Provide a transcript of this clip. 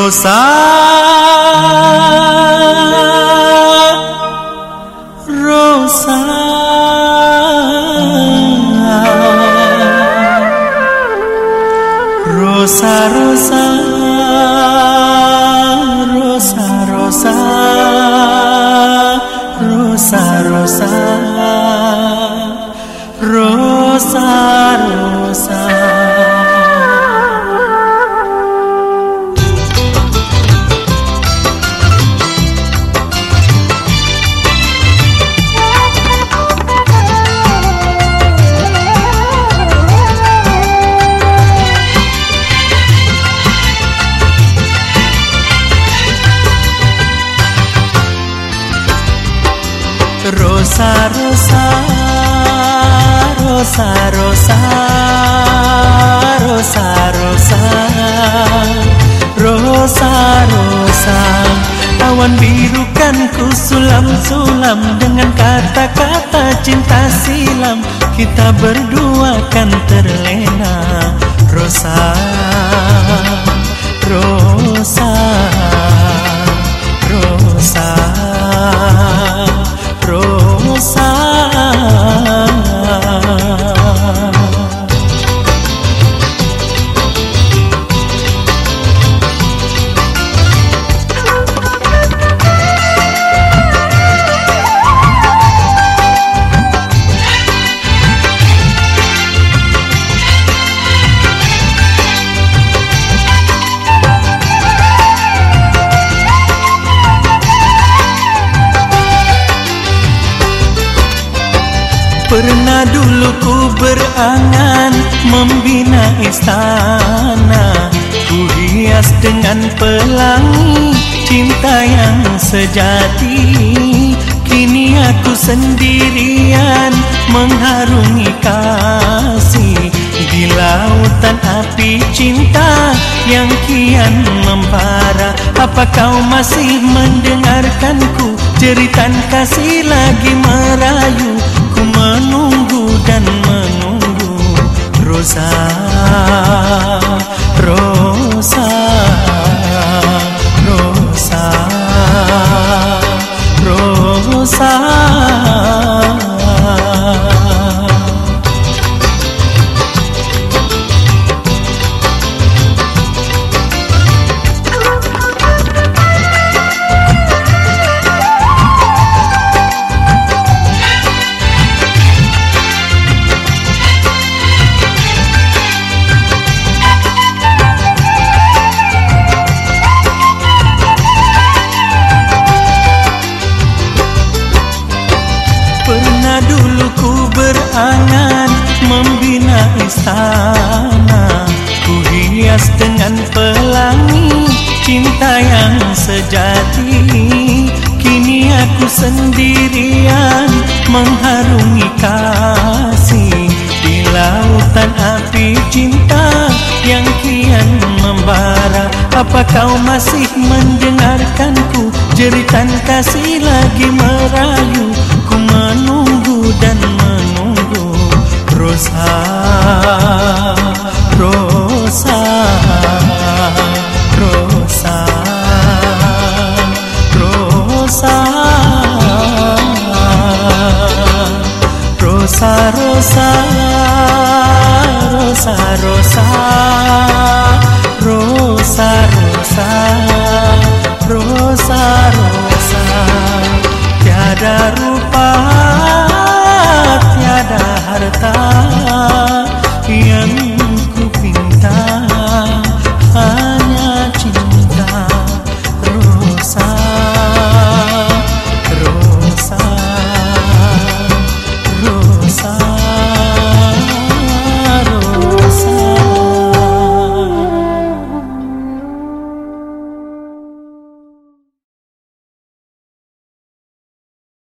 Rosa, Rosa, Rosa, Rosa, Rosa, Rosa, Rosa, Rosa, Rosa, Rosa. Rosa, Rosa, Rosa, Rosa, Rosa, Rosa, Rosa, Rosa. Awan biru kan ku sulam-sulam dengan kata-kata cinta silam. Kita berdua kan terlena. Rosa, Rosa, Rosa, Rosa. Pernah dulu ku berangan membina istana, ku hias dengan pelangi cinta yang sejati. Kini aku sendirian mengharungi kasih di lautan api cinta yang kian membara. Apa kau masih mendengarkanku? Jeritan kasih lagi merayu. Ku menunggu dan menunggu. Rosa, Rosa, Rosa, Rosa. Dulu ku berangan membina istana, ku hias dengan pelangi cinta yang sejati. Kini aku sendirian mengharungi kasih di lautan api cinta yang kian membara. Apa kau masih mendengarkanku? Jeritan kasih lagi merayu. Ku menunggu dan menunggu. Rosa, Rosa.